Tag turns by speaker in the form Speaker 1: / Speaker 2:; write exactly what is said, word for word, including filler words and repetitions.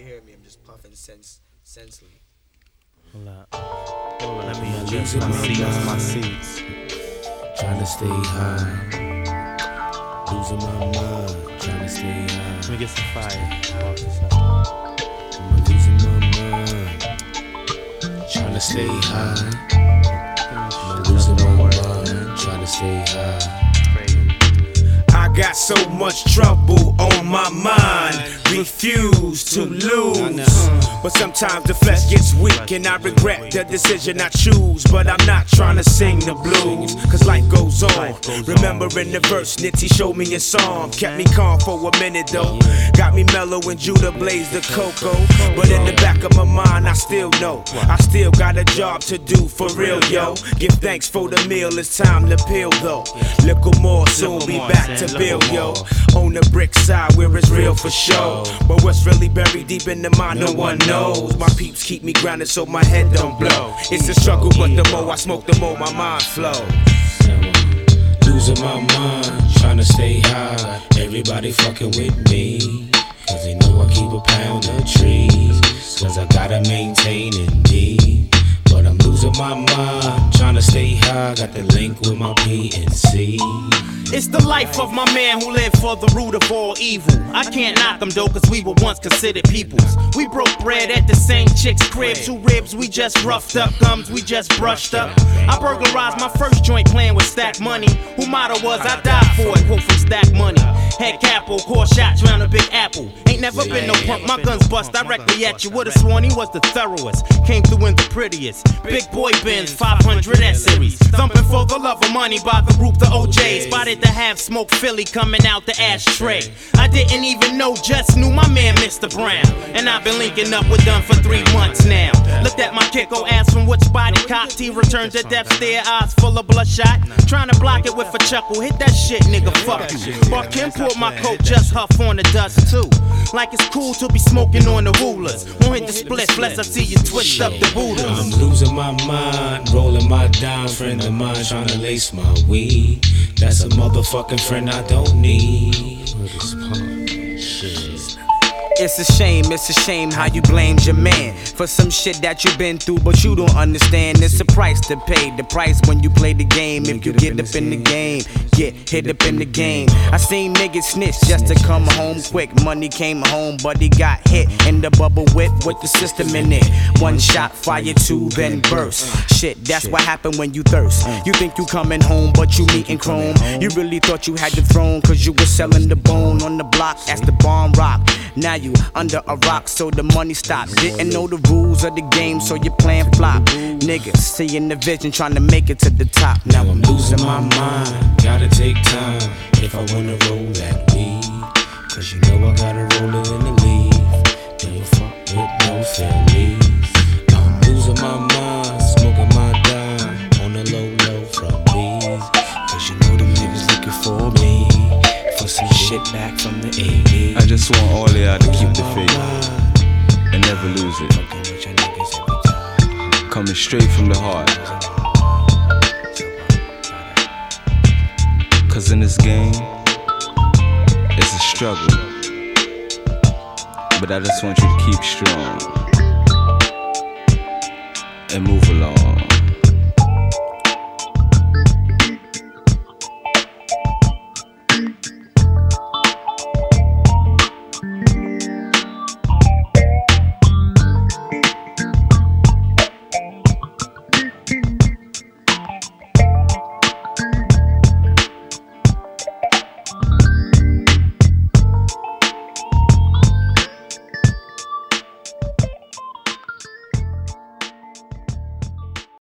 Speaker 1: hear me, I'm just puffing sense, sensely.
Speaker 2: Hold up. Hold up. Let me adjust my seats, my seats.
Speaker 3: Trying to stay high. Losing my mind. Trying to stay high.
Speaker 2: Let me get some fire. Walk this up.
Speaker 3: I'm losing my mind. Trying to stay high. I'm losing my mind. Trying to stay high. I got so much trouble on my mind. Refuse to lose. But sometimes the flesh gets weak and I regret the decision I choose. But I'm not trying to sing the blues, cause life goes on. Remembering the verse, Nitty showed me a song. Kept me calm for a minute though. Got me mellow when Judah blazed the cocoa. But in the back of my mind I still know I still got a job to do for real, yo. Give thanks for the meal, it's time to peel though. Little more, soon be back to build, yo. On the brick side where it's real for sure. But what's really buried deep in the mind, no one knows. My peeps keep me grounded so my head don't blow. It's a struggle, but the more I smoke, the more my mind flows. Losing my mind, trying to stay high. Everybody fucking with me, cause they know I keep a pound of trees. Cause I gotta maintain indeed. But I'm losing my mind, trying to stay high. Got the link with my P N C.
Speaker 4: It's the life of my man who lived for the root of all evil. I can't knock him though, cause we were once considered peoples. We broke bread at the same chick's crib. Two ribs, we just roughed up. Gums, we just brushed up. I burglarized my first joint playing with Stack Money. Who motto was I die for it, quote from Stack Money. Head capo, core shots round a big apple. Ain't never been no punk, my guns bust directly at you. Would've sworn he was the thoroughtest. Came through in the prettiest. Big boy Benz, five hundred S series. Thumping for the love of money by the group, the O Js. Spotted the half smoke Philly coming out the ashtray. I didn't even know, just knew my man Mister Brown. And I've been linking up with them for three months now. Looked at my kicko, asked from which spot he cocked. He returned to death stare, eyes full of bloodshot. Trying to block it with a chuckle, hit that shit nigga, fuck you. Bark Kim pulled my coat, just huff on the dust too. Like it's cool to be smoking on the rulers. Won't hit the split, bless I see you twist up the Buddhas.
Speaker 3: I'm losing my mind, rolling my dime. Friend of mine trying to lace my weed. That's a motherfucking friend I don't need.
Speaker 5: It's a shame, it's a shame how you blamed your man for some shit that you've been through, but you don't understand. It's a price to pay, the price when you play the game. If you get up in the game, get hit up in the game. I seen niggas snitch just to come home quick. Money came home, but he got hit in the bubble whip with the system in it. One shot, fire two, then burst. Shit, that's what happened when you thirst. You think you coming home, but you meeting chrome. You really thought you had the throne, cause you was selling the bone on the block as the bomb rock. Now you under a rock, so the money stopped. Didn't know the rules of the game, so you playing flop. Niggas seeing the vision, trying to make it to the top.
Speaker 3: Now I'm losing my mind, gotta take time if I wanna roll that weed. Cause you know I gotta roll it in the leaf. Don't fuck with no Phillies. I'm losing my mind, smoking my dime on the low low from these. Cause you know them niggas looking for me, for some shit back from the eighties.
Speaker 6: I just want all of y'all to keep the faith and never lose it. Coming straight from the heart. Cause in this game, it's a struggle. But I just want you to keep strong and move along.